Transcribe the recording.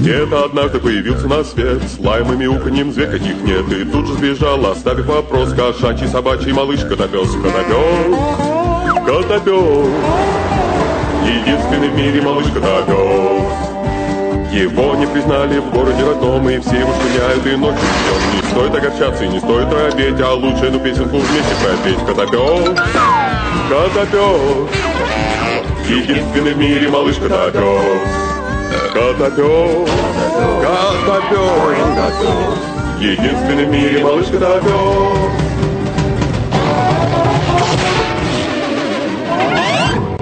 Где-то однажды появился на свет, с лаем и мяуканьем зверь каких нет. И тут же сбежал, оставив вопрос, кошачий, собачий малыш Котопес. Котопес, Котопес, единственный в мире малыш Котопес. Его не признали в городе родном, и все его шпыняют и ночью днем. Не стоит огорчаться и не стоит робеть, а лучше эту песенку вместе пропеть. Котопес, Котопес, единственный в мире малыш Котопес. Котопес, Котопес, единственный в мире малыш Котопес.